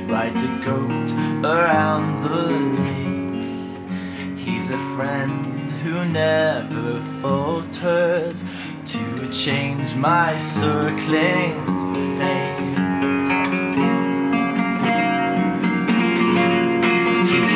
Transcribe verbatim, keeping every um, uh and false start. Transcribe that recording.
rides a goat around the lake. He's a friend who never falters to change my circling fate.